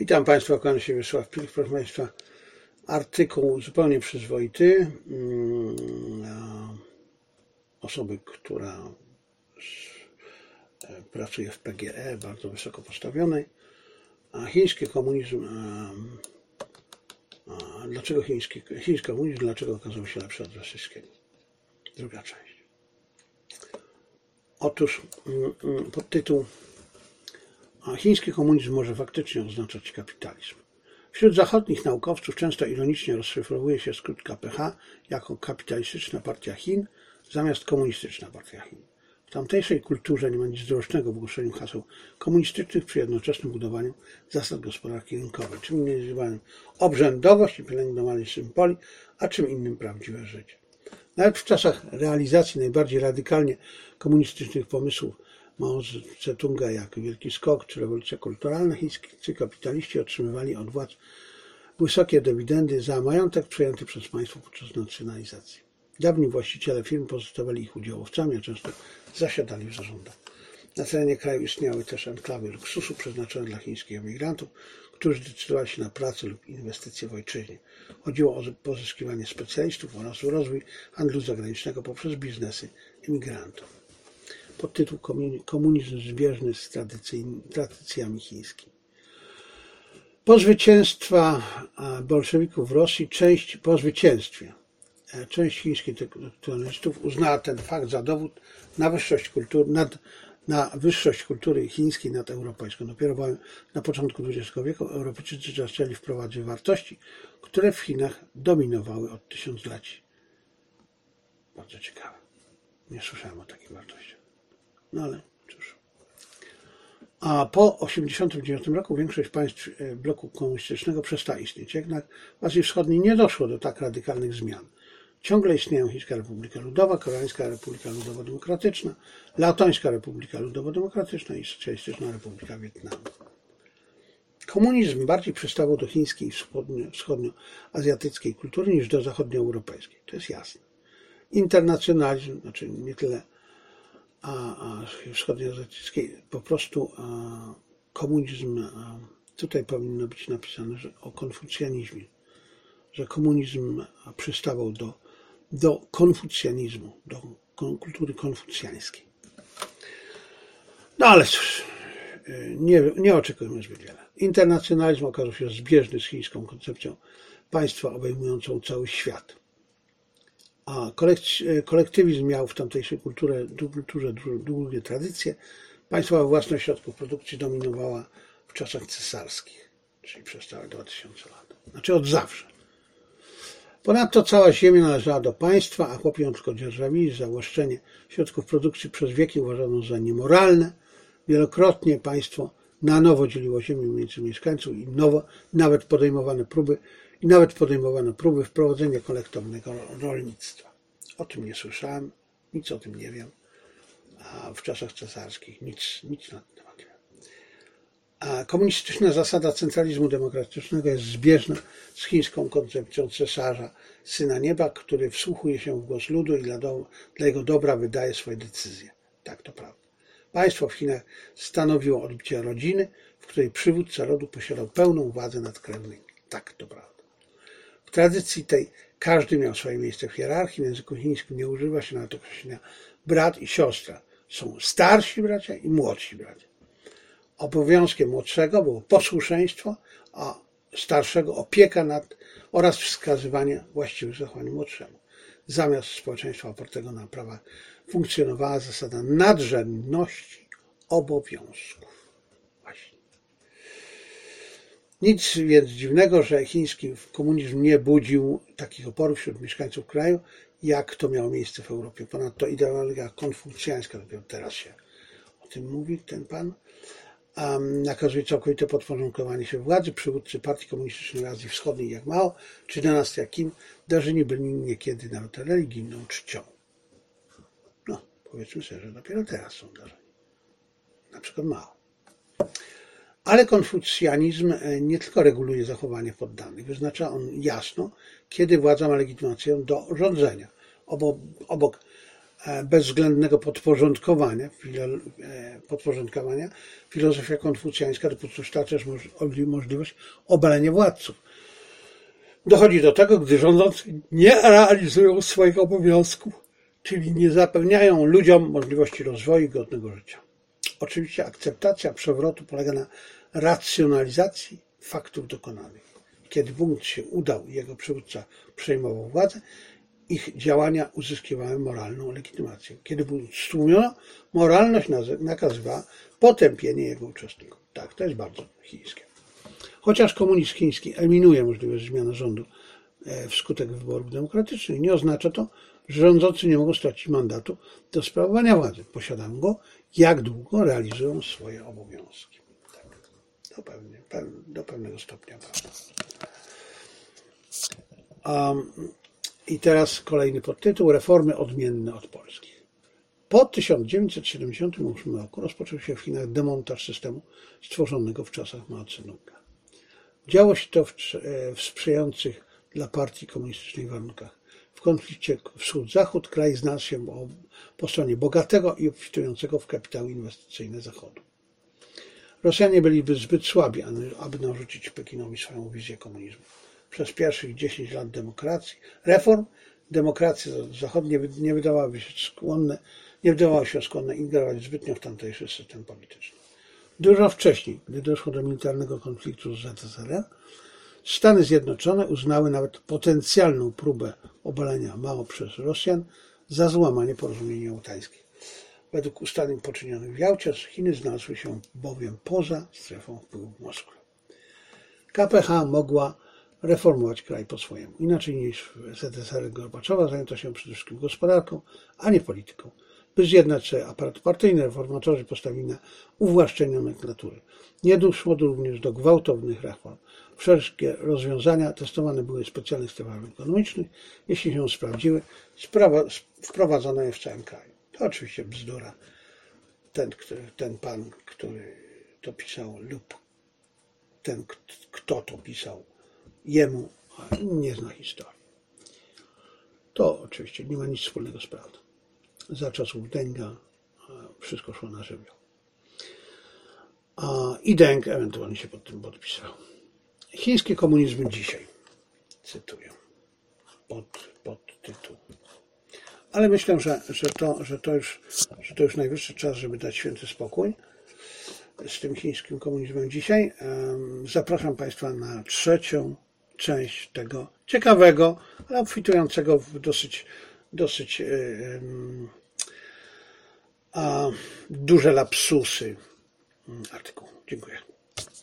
Witam Państwa, kłaniam się Wiesław Pilch. Proszę Państwa, artykuł zupełnie przyzwoity osoby, która pracuje w PGE, bardzo wysoko postawionej. Chiński komunizm, dlaczego chiński komunizm, dlaczego okazał się lepszy od rosyjskiego? Druga część. Otóż podtytuł: chiński komunizm może faktycznie oznaczać kapitalizm. Wśród zachodnich naukowców często ironicznie rozszyfrowuje się skrót KPH jako kapitalistyczna partia Chin zamiast komunistyczna partia Chin. W tamtejszej kulturze nie ma nic dorocznego w ogłoszeniu haseł komunistycznych przy jednoczesnym budowaniu zasad gospodarki rynkowej, czym innym nazywałem obrzędowość i pielęgnowanie symboli, a czym innym prawdziwe życie. Nawet w czasach realizacji najbardziej radykalnie komunistycznych pomysłów Mao Tse-tunga, jak Wielki Skok czy rewolucja kulturalna, chińscy kapitaliści otrzymywali od władz wysokie dywidendy za majątek przejęty przez państwo podczas nacjonalizacji. Dawni właściciele firm pozostawali ich udziałowcami, a często zasiadali w zarządach. Na terenie kraju istniały też enklawy luksusu przeznaczone dla chińskich emigrantów, którzy decydowali się na pracę lub inwestycje w ojczyźnie. Chodziło o pozyskiwanie specjalistów oraz rozwój handlu zagranicznego poprzez biznesy emigrantów. Podtytuł: Komunizm zbieżny z tradycjami chińskimi. Po zwycięstwie bolszewików w Rosji, część chińskich intelektualistów uznała ten fakt za dowód na wyższość kultury chińskiej nad europejską. Dopiero na początku XX wieku Europejczycy zaczęli wprowadzać wartości, które w Chinach dominowały od tysiącleci. Bardzo ciekawe. Nie słyszałem o takich wartościach. No ale cóż. A po 1989 roku większość państw bloku komunistycznego przestała istnieć. Jednak w Azji Wschodniej nie doszło do tak radykalnych zmian. Ciągle istnieją Chińska Republika Ludowa, Koreańska Republika Ludowo-Demokratyczna, Laotańska Republika Ludowo-Demokratyczna i Socjalistyczna Republika Wietnamu. Komunizm bardziej przystawał do chińskiej i wschodnioazjatyckiej kultury niż do zachodnioeuropejskiej. To jest jasne. Internacjonalizm, znaczy nie tyle wschodnioazjatyckiej, po prostu komunizm, tutaj powinno być napisane, że o konfucjanizmie, że komunizm przystawał do konfucjanizmu, do kultury konfucjańskiej. No ale cóż, nie oczekujemy zbyt wiele. Internacjonalizm okazał się zbieżny z chińską koncepcją państwa obejmującą cały świat. A kolektywizm miał w tamtejszej kulturze długie tradycje. Państwowa własność środków produkcji dominowała w czasach cesarskich, czyli przez całe 2000 lat. Znaczy od zawsze. Ponadto cała ziemia należała do państwa, a chłopi ją tylko dzierżawili. Zawłaszczenie środków produkcji przez wieki uważano za niemoralne. Wielokrotnie państwo na nowo dzieliło ziemię między mieszkańców i nawet podejmowano próby wprowadzenia kolektywnego rolnictwa. O tym nie słyszałem, nic o tym nie wiem. A w czasach cesarskich nic na ten temat nie wiem. A komunistyczna zasada centralizmu demokratycznego jest zbieżna z chińską koncepcją cesarza, syna nieba, który wsłuchuje się w głos ludu i dla jego dobra wydaje swoje decyzje. Tak, to prawda. Państwo w Chinach stanowiło odbicie rodziny, w której przywódca rodu posiadał pełną władzę nad krewnymi. Tak, to prawda. W tradycji tej każdy miał swoje miejsce w hierarchii. W języku chińskim nie używa się nawet określenia brat i siostra. Są starsi bracia i młodsi bracia. Obowiązkiem młodszego było posłuszeństwo, a starszego opieka nad oraz wskazywanie właściwych zachowań młodszemu. Zamiast społeczeństwa opartego na prawach funkcjonowała zasada nadrzędności obowiązków. Właśnie. Nic więc dziwnego, że chiński komunizm nie budził takich oporów wśród mieszkańców kraju, jak to miało miejsce w Europie. Ponadto ideologia konfucjańska, dopiero teraz się o tym mówi ten pan, nakazuje całkowite podporządkowanie się władzy. Przywódcy partii komunistycznej Azji Wschodniej jak Mao czy dynastia Kim darzeni byli niekiedy nawet religijną czcią. No, powiedzmy sobie, że dopiero teraz są darzeni. Na przykład Mao. Ale konfucjanizm nie tylko reguluje zachowanie poddanych. Wyznacza on jasno, kiedy władza ma legitymację do rządzenia. Obok bezwzględnego podporządkowania, filozofia konfucjańska dopuszcza też możliwość obalenia władców. Dochodzi do tego, gdy rządzący nie realizują swoich obowiązków, czyli nie zapewniają ludziom możliwości rozwoju i godnego życia. Oczywiście akceptacja przewrotu polega na racjonalizacji faktów dokonanych. Kiedy bunt się udał i jego przywódca przejmował władzę, ich działania uzyskiwały moralną legitymację. Kiedy bunt stłumiono, moralność nakazywała potępienie jego uczestników. Tak, to jest bardzo chińskie. Chociaż komunizm chiński eliminuje możliwość zmiany rządu wskutek wyborów demokratycznych, nie oznacza to, że rządzący nie mogą stracić mandatu do sprawowania władzy. Posiadają go, jak długo realizują swoje obowiązki. Tak, do pewnego stopnia. I teraz kolejny podtytuł: Reformy odmienne od polskich. Po 1978 roku rozpoczął się w Chinach demontaż systemu stworzonego w czasach Mao Tse-tunga. Działo się to w sprzyjających dla partii komunistycznej warunkach. W konflikcie wschód-zachód kraj znalazł się po stronie bogatego i obfitującego w kapitały inwestycyjne Zachodu. Rosjanie byli zbyt słabi, aby narzucić Pekinowi swoją wizję komunizmu. Przez pierwszych 10 lat reform demokracje zachodnie nie wydawały się skłonne ingerować zbytnio w tamtejszy system polityczny. Dużo wcześniej, gdy doszło do militarnego konfliktu z ZSRR, Stany Zjednoczone uznały nawet potencjalną próbę obalenia Mao przez Rosjan za złamanie porozumień jałtańskich. Według ustaleń poczynionych w Jałcie Chiny znalazły się bowiem poza strefą wpływów Moskwy. KPH mogła reformować kraj po swojemu. Inaczej niż w ZSRR Gorbaczowa zajęto się przede wszystkim gospodarką, a nie polityką. By zjednać sobie aparat partyjny, reformatorzy postawili na uwłaszczenie nomenklatury. Nie doszło również do gwałtownych reform. Wszelkie rozwiązania testowane były w specjalnych strefach ekonomicznych. Jeśli się sprawdziły, wprowadzono je w całym kraju. To oczywiście bzdura. Ten pan, który to pisał, lub ten, kto to pisał, jemu nie zna historii. To oczywiście nie ma nic wspólnego z prawdą. Za czasów Dęga wszystko szło na żywioł. I Deng ewentualnie się pod tym podpisał. Chiński komunizm dzisiaj. Cytuję. Podtytuł. Ale myślę, że to już najwyższy czas, żeby dać święty spokój z tym chińskim komunizmem dzisiaj. Zapraszam Państwa na trzecią część tego ciekawego, ale obfitującego w dosyć duże lapsusy artykułu. Dziękuję.